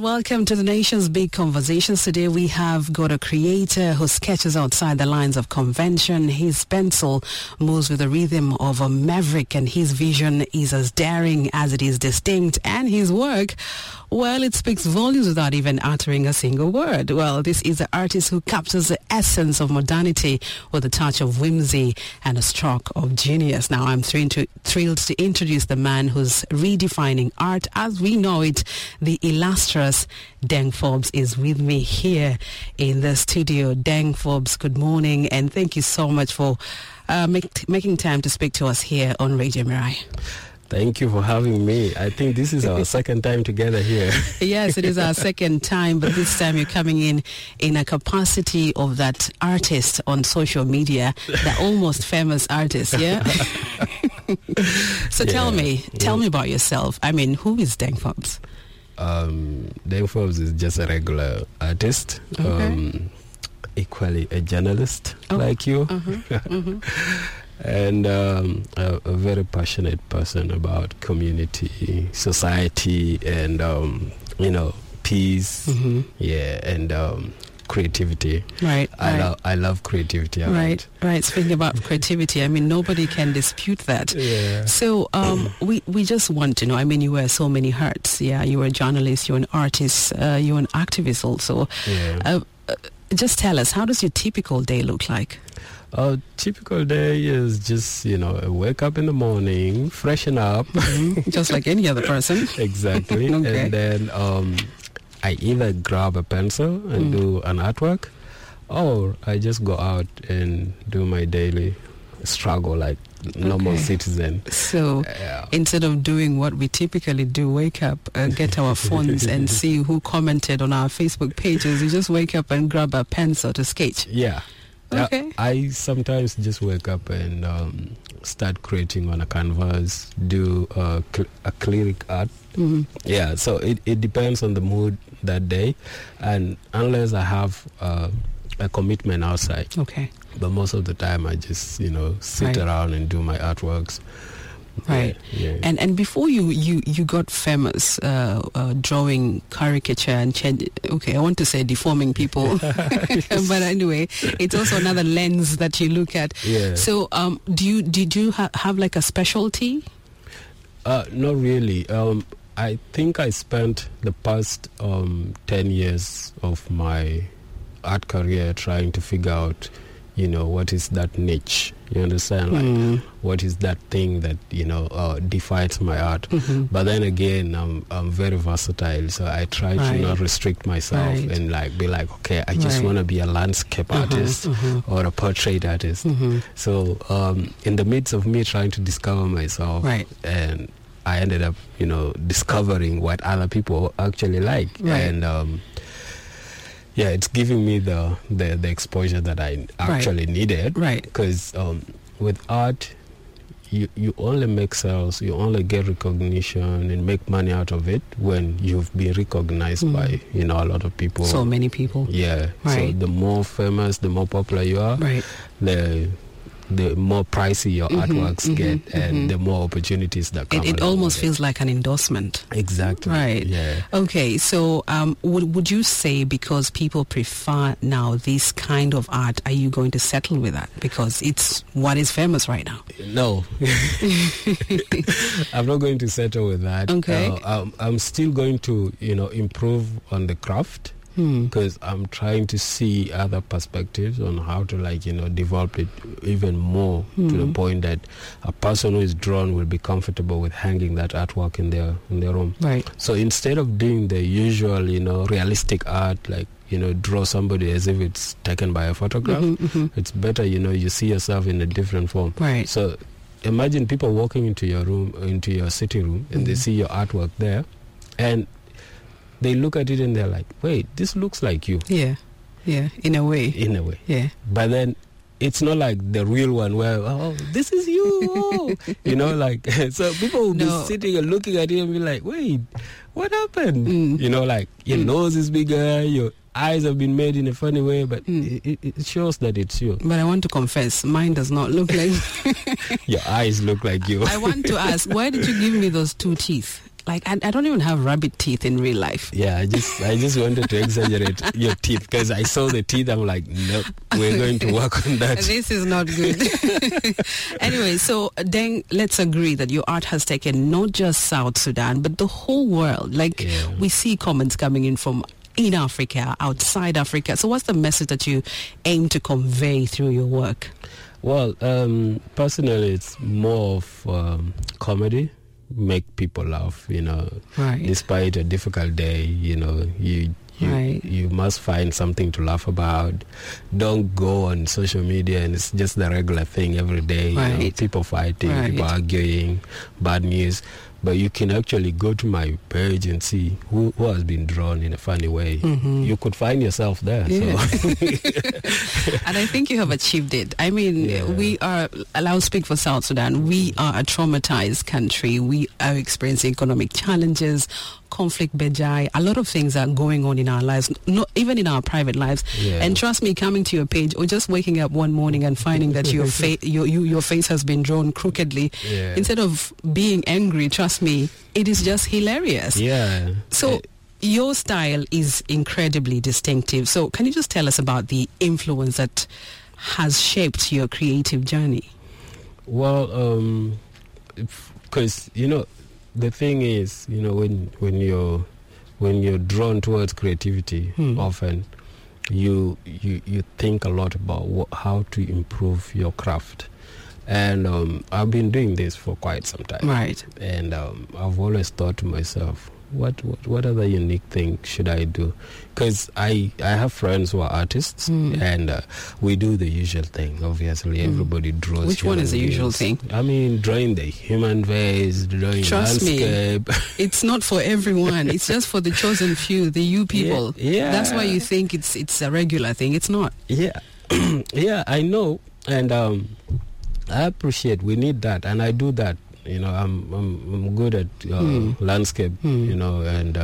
Welcome to the nation's big conversations. Today we have got a creator who sketches outside the lines of convention. His pencil moves with the rhythm of a maverick, and his vision is as daring as it is distinct. And his work, well, it speaks volumes without even uttering a single word. Well, this is an artist who captures the essence of modernity with a touch of whimsy and a stroke of genius. Now, I'm thrilled to introduce the man who's redefining art as we know it. The illustrious Deng Forbes is with me here in the studio. Deng Forbes, good morning, and thank you so much for making time to speak to us here on Radio Mirai. Thank you for having me. I think this is our second time together here. Yes, it is our second time, but this time you're coming in a capacity of that artist on social media, the almost famous artist, yeah? So tell me about yourself. I mean, who is Deng Forbes? Deng Forbes is just a regular artist, equally a journalist like you, and a very passionate person about community, society, and peace, and creativity. Right. I love creativity. Right. Speaking about creativity, I mean, nobody can dispute that. Yeah. So we just want to know, I mean, you wear so many hats. Yeah, you were a journalist, you're an artist, you're an activist also. Yeah. Just tell us, how does your typical day look like? A typical day is just, wake up in the morning, freshen up. Just like any other person. Exactly. Okay. And then I either grab a pencil and do an artwork, or I just go out and do my daily struggle like normal citizen. So instead of doing what we typically do, wake up, get our phones and see who commented on our Facebook pages, you just wake up and grab a pencil to sketch. Yeah. Okay. I sometimes just wake up and start creating on a canvas, do acrylic art. Yeah, so it depends on the mood that day, and unless I have a commitment outside. Okay. But most of the time I just, sit around and do my artworks. Right. Yeah. And before you got famous drawing caricature and I want to say deforming people, but anyway, it's also another lens that you look at. Yeah. So did you have like a specialty? Not really. I think I spent the past 10 years of my art career trying to figure out, what is that niche? You understand? Like, what is that thing that, defines my art? But then again, I'm very versatile, so I try to not restrict myself and be like, okay, I just want to be a landscape artist or a portrait artist. So in the midst of me trying to discover myself, and I ended up, discovering what other people actually like. And it's giving me the exposure that I actually needed. Right. Because with art, you only make sales, you only get recognition and make money out of it when you've been recognized by, a lot of people. So many people. Yeah. Right. So the more famous, the more popular you are, the more pricey your artworks get, and the more opportunities that come. It almost feels like an endorsement. Exactly. Right. Yeah. Okay. So would you say because people prefer now this kind of art, are you going to settle with that? Because it's what is famous right now. No. I'm not going to settle with that. Okay. I'm still going to, improve on the craft. Because I'm trying to see other perspectives on how to develop it even more to the point that a person who is drawn will be comfortable with hanging that artwork in their room. Right. So instead of doing the usual realistic art draw somebody as if it's taken by a photograph, it's better you see yourself in a different form. Right. So imagine people walking into your room, into your sitting room, and they see your artwork there, and they look at it and they're like, wait, this looks like you. Yeah, in a way. Yeah. But then it's not like the real one where, this is you. So people will be sitting and looking at it and be like, wait, what happened? Your nose is bigger, your eyes have been made in a funny way, but it shows that it's you. But I want to confess, mine does not look like... Your eyes look like you. I want to ask, why did you give me those two teeth? like, I don't even have rabbit teeth in real life. Yeah, I just wanted to exaggerate your teeth because I saw the teeth. I'm like, nope, we're going to work on that. This is not good. Anyway, so then let's agree that your art has taken not just South Sudan, but the whole world. Like, we see comments coming in from in Africa, outside Africa. So what's the message that you aim to convey through your work? Well, personally, it's more of comedy. Make people laugh, right. Despite a difficult day, you must find something to laugh about. Don't go on social media and it's just the regular thing every day. Right. People fighting, people arguing, bad news. But you can actually go to my page and see who has been drawn in a funny way. Mm-hmm. You could find yourself there. Yeah. So. And I think you have achieved it. I mean, we are, I'll speak for South Sudan, we are a traumatized country. We are experiencing economic challenges, conflict, bejai. A lot of things are going on in our lives, not even in our private lives. Yeah. And trust me, coming to your page or just waking up one morning and finding that your face has been drawn crookedly, instead of being angry, trust me, it is just hilarious. Yeah. So your style is incredibly distinctive. So can you just tell us about the influence that has shaped your creative journey? Well, because the thing is, when you're drawn towards creativity, often you think a lot about how to improve your craft. And I've been doing this for quite some time. Right. And I've always thought to myself, what other unique thing should I do? Because I have friends who are artists, and we do the usual thing. Obviously, everybody draws. Which one is the usual thing? I mean, drawing the human face, drawing landscape. Me, it's not for everyone. It's just for the chosen few, the you people. Yeah. That's why you think it's a regular thing. It's not. Yeah, yeah, I know, and I appreciate. We need that, and I do that. I'm good at landscape, and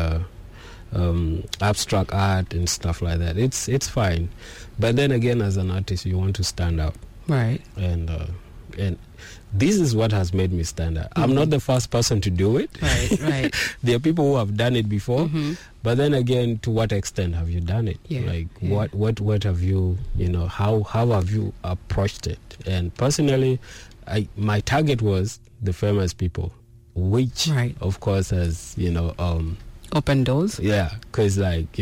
abstract art and stuff like that. It's fine, but then again, as an artist, you want to stand out, right? And this is what has made me stand out. I'm not the first person to do it. Right. There are people who have done it before, but then again, to what extent have you done it? What have you? How have you approached it? And personally, my target was the famous people, which of course has open doors. Yeah, because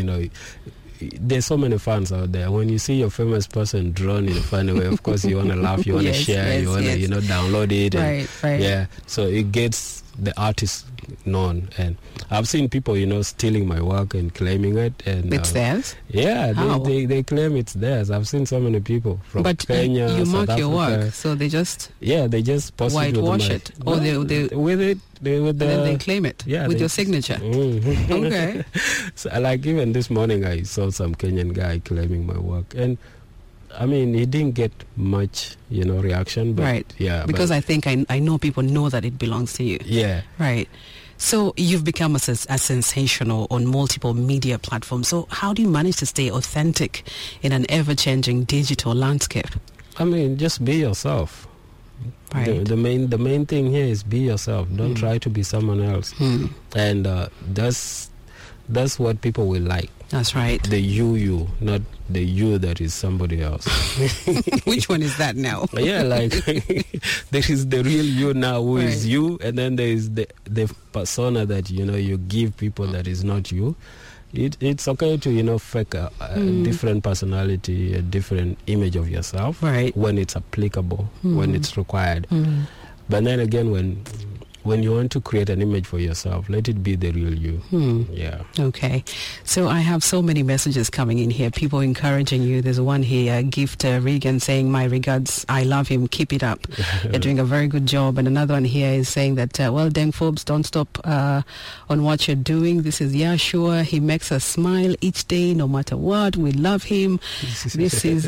there's so many fans out there. When you see your famous person drawn in a funny way, of course you want to laugh, you want to share, you want to download it. Right. Yeah, so it gets the artist known. And I've seen people stealing my work and claiming it, and it's theirs. Yeah, they claim it's theirs. I've seen so many people from Kenya, you South mark your Africa. work, so they just post whitewash it, or they with it. And then they claim it with your signature. Okay. So, even this morning, I saw some Kenyan guy claiming my work, and I mean, he didn't get much, reaction. But, because I think I know people know that it belongs to you. Yeah. Right. So you've become a sensational on multiple media platforms. So how do you manage to stay authentic in an ever-changing digital landscape? I mean, just be yourself. Right. The main thing here is be yourself. Don't try to be someone else. And that's what people will like. That's right. The you, not the you that is somebody else. Which one is that now? Yeah, there is the real you now who is you, and then there is the persona that you give people that is not you. It's okay to fake a different personality, a different image of yourself, when it's applicable, when it's required. But then again, when you want to create an image for yourself, let it be the real you. Yeah. Okay. So I have so many messages coming in here, people encouraging you. There's one here, Gift Regan, saying, my regards, I love him, keep it up. You're doing a very good job. And another one here is saying that, Deng Forbes, don't stop on what you're doing. This is Yashua. He makes us smile each day, no matter what. We love him. This is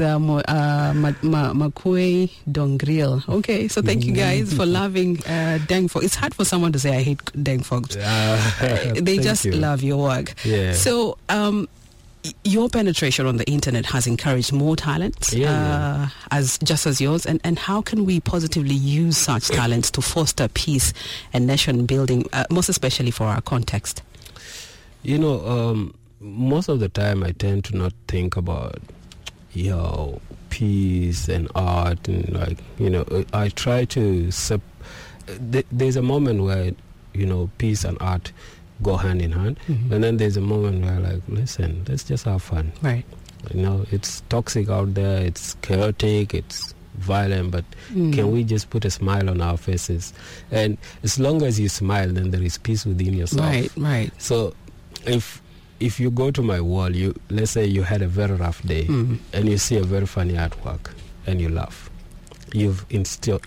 Makwe Dongril. Okay, so thank you guys for loving Deng Forbes. It's hard for someone to say I hate Deng Forbes. They just love your work. Yeah. So your penetration on the internet has encouraged more talents as yours, and how can we positively use such talents to foster peace and nation building, most especially for our context? Most of the time I tend to not think about peace and art, and I try to there's a moment where peace and art go hand in hand, and then there's a moment where listen, let's just have fun. Right. It's toxic out there, it's chaotic, it's violent, but can we just put a smile on our faces? And as long as you smile, then there is peace within yourself. Right. So if you go to my wall, let's say you had a very rough day, and you see a very funny artwork and you laugh, you've installed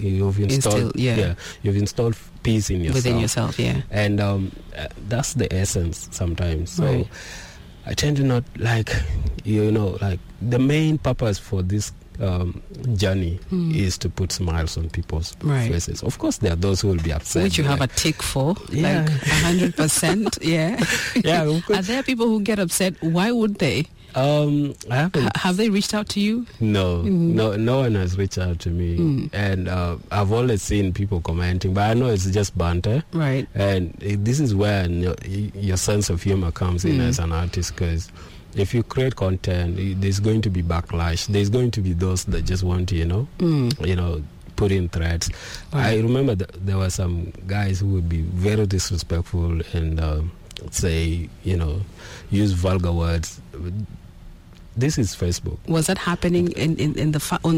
peace in yourself, within yourself, and that's the essence sometimes. So I tend to not the main purpose for this journey is to put smiles on people's faces. Of course, there are those who will be upset, which you have a tick for, 100%. Yeah. Are there people who get upset? Why would they? I haven't. Have they reached out to you? No, no one has reached out to me, and I've always seen people commenting, but I know it's just banter, right? And this is where your sense of humor comes in as an artist, because if you create content, there's going to be backlash. There's going to be those that just want to, put in threats. Right. I remember there were some guys who would be very disrespectful and say, use vulgar words. This is Facebook. Was that happening in the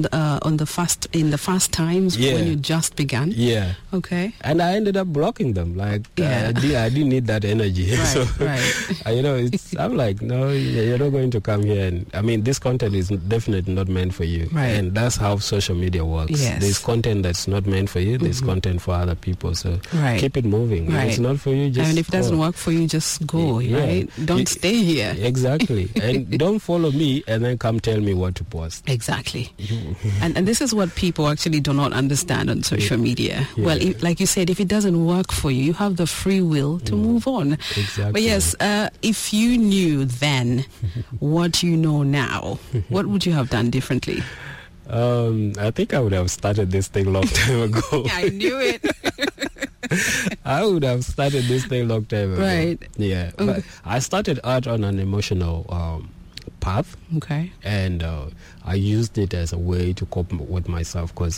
fast times when you just began? Yeah. Okay. And I ended up blocking them. I didn't need that energy. Right. I'm like, no, you're not going to come here. And this content is definitely not meant for you. Right. And that's how social media works. Yes. There's content that's not meant for you. There's content for other people. So keep it moving. Right. If it's not for you, just if it doesn't work for you, just go. Right. Don't stay here. Exactly. And don't follow me and then come tell me what to post. Exactly. and this is what people actually do not understand on social media. Yeah. Well, like you said, if it doesn't work for you, you have the free will to move on. Exactly. But yes, if you knew then what you know now, what would you have done differently? I think I would have started this thing long time ago. I knew it. I would have started this thing long time ago. Right. Yeah. Okay. But I started art on an emotional path. Okay. And I used it as a way to cope with myself, because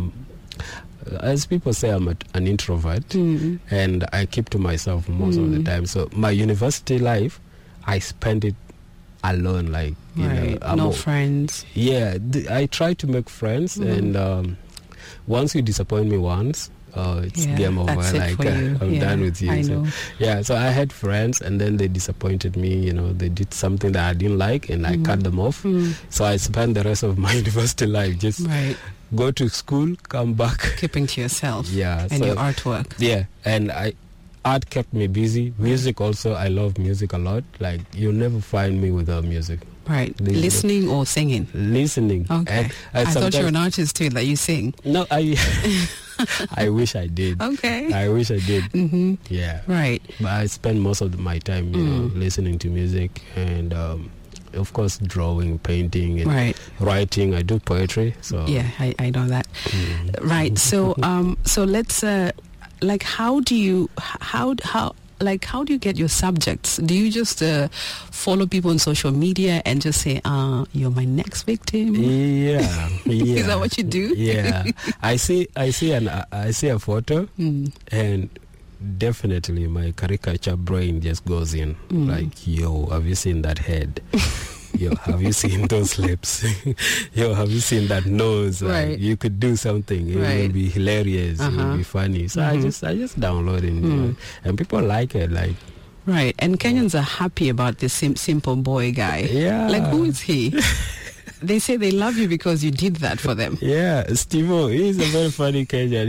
as people say, I'm an introvert, and I keep to myself most of the time. So my university life, I spent it alone, no friends. Yeah, I try to make friends, and once you disappoint me once, it's game over. I'm done with you. I know. So I had friends, and then they disappointed me. They did something that I didn't like, and I cut them off. So I spent the rest of my university life just go to school, come back, keeping to yourself. Yeah, and your artwork. Yeah, and art kept me busy. Music also, I love music a lot. You'll never find me without music. Right. Listening or singing? Listening. Okay. I thought you were an artist too, that you sing. No, I wish I did. Okay. I wish I did. Mm-hmm. Yeah. Right. But I spend most of my time, listening to music and, of course, drawing, painting, and writing. I do poetry. So yeah, I know that. Right. So so let's how do you get your subjects? Do you just follow people on social media and just say, you're my next victim? Yeah. Is that what you do? Yeah. I see a photo, and definitely my caricature brain just goes in. Yo, have you seen that head? Yo, have you seen those lips? Yo, have you seen that nose? You could do something. It will be hilarious. It will be funny. So I just download it, and people like it. Right, and Kenyans are happy about this simple boy guy. Yeah. Who is he? They say they love you because you did that for them. Yeah, Steve-O, he's a very funny Kenyan.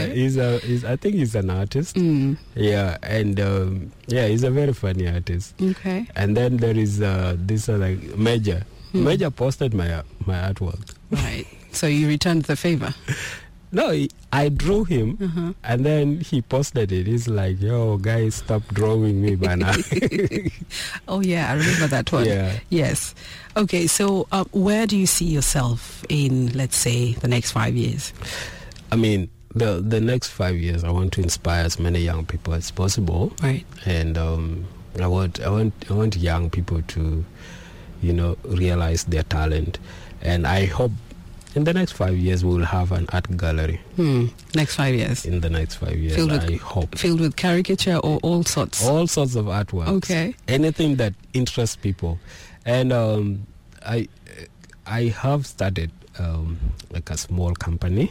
I think he's an artist. Yeah, and he's a very funny artist. Okay. And then there is this Major. Major posted my artwork. Right. So you returned the favor. No, I drew him, and then he posted it. He's like, "Yo, guys, stop drawing me by now." Oh yeah, I remember that one. Yeah. Yes. Okay, so where do you see yourself in, let's say, the next 5 years? I mean, the next 5 years, I want to inspire as many young people as possible. Right. And I want young people to, realize their talent. And I hope in the next 5 years we will have an art gallery. Next 5 years. In the next 5 years, I hope. Filled with caricature or all sorts? All sorts of artworks. Okay. Anything that interests people. And I have started like a small company.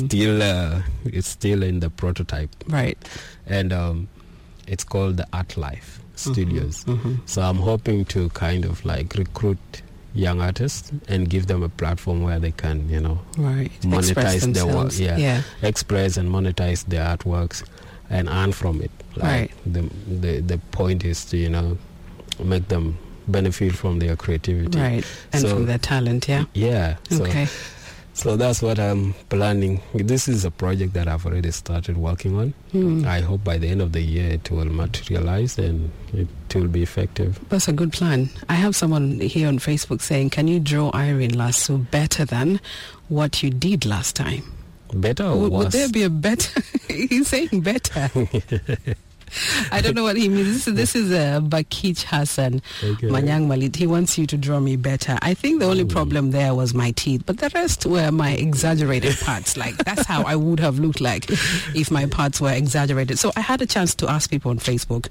It's still in the prototype. Right. And it's called the Art Life Studios. So I'm hoping to kind of like recruit young artists and give them a platform where they can, monetize their work. Express and monetize their artworks and earn from it. Like the point is to, make them benefit from their creativity. Right. And from their talent, yeah? Yeah. Okay. So that's what I'm planning. This is a project that I've already started working on. I hope by the end of the year it will materialize and it will be effective. That's a good plan. I have someone here on Facebook saying, can you draw Irene Lasso better than what you did last time? Better or worse? Would there be a better? He's saying better. I don't know what he means. This is Bakich Hassan Manyang Malit. He wants you to draw me better. I think the only problem there was my teeth, but the rest were my exaggerated parts. Like, that's how I would have looked like if my parts were exaggerated. So I had a chance to ask people on Facebook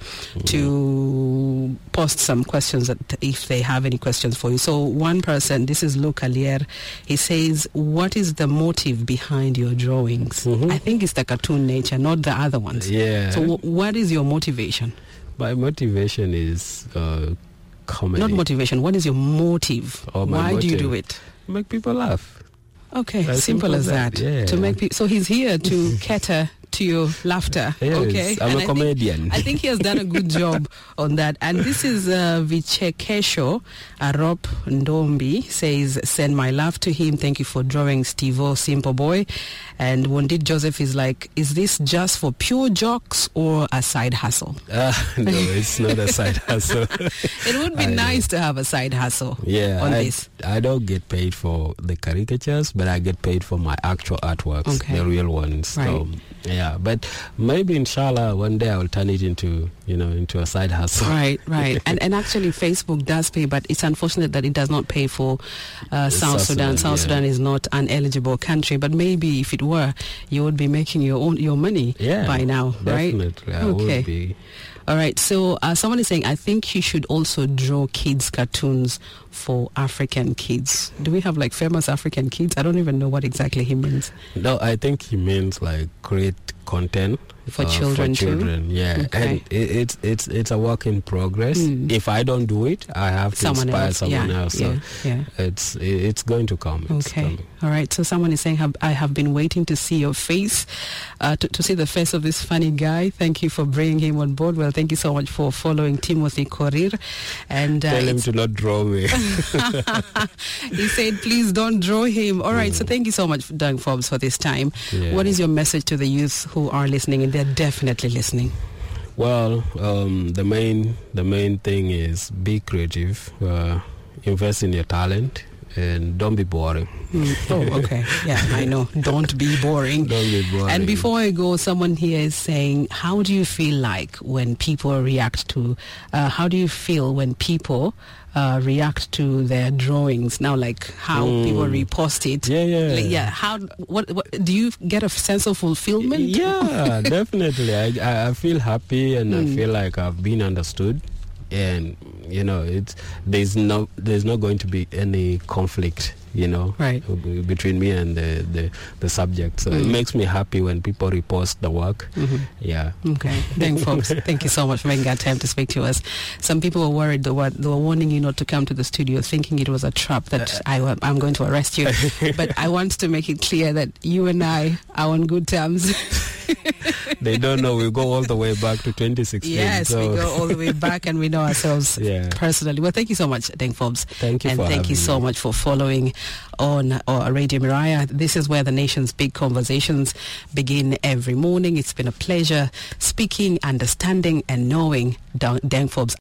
to post some questions if they have any questions for you. So one person, this is Luke Alier, he says, what is the motive behind your drawings? I think it's the cartoon nature, not the other ones. Yeah. So what is your motivation? My motivation is comedy. Not motivation. What is your motive? Why do you do it? Make people laugh. Okay, simple as that. Yeah. To make people. So he's here to cater to your laughter. Yes, okay, I'm a comedian. I think he has done a good job on that. And this is Vichekesho Arop Ndombi says, send my love to him. Thank you for drawing Steve-O, Simple Boy. And Wondit Joseph is like, is this just for pure jokes or a side hustle? No, it's not a side hustle. It would be nice to have a side hustle on this. I don't get paid for the caricatures, but I get paid for my actual artworks, the real ones. Right. So, yeah, but maybe inshallah one day I will turn it into a side hustle. Right. and actually Facebook does pay, but it's unfortunate that it does not pay for South Sudan. South Sudan is not an eligible country, but maybe if it were, you would be making your money by now, right? Definitely, I would be. All right, so someone is saying, I think you should also draw kids' cartoons for African kids. Do we have like famous African kids? I don't even know what exactly he means. No, I think he means like create content for children too? Yeah. Okay. And it's a work in progress. If I don't do it, I have to inspire someone else. So it's going to come. Okay. All right. So someone is saying, I have been waiting to see your face, to see the face of this funny guy. Thank you for bringing him on board. Well, thank you so much for following Timothy Korir. And tell him to not draw me. He said, please don't draw him. All right. So thank you so much, Doug Forbes, for this time. Yeah. What is your message to the youth who are listening? And they're definitely listening. Well, the main thing is be creative, invest in your talent, and don't be boring. Oh, okay. Yeah, I know. Don't be boring. Don't be boring. And before I go, someone here is saying, how do you feel like when people react to, react to their drawings now, like how people repost it? How what do you get a sense of fulfillment? Yeah, definitely. I feel happy and I feel like I've been understood, and there's not going to be any conflict, between me and the subject. So it makes me happy when people repost the work. Yeah. Okay. Thanks, folks. Thank you so much for making that time to speak to us. Some people were worried. They were warning you not to come to the studio, thinking it was a trap that I'm going to arrest you. But I want to make it clear that you and I are on good terms. They don't know. We go all the way back to 2016. Yes, so. we go all the way back and we know ourselves personally. Well, thank you so much, Deng Forbes. Thank you and thank you so much for following on Radio Miraya. This is where the nation's big conversations begin every morning. It's been a pleasure speaking, understanding and knowing Deng Forbes.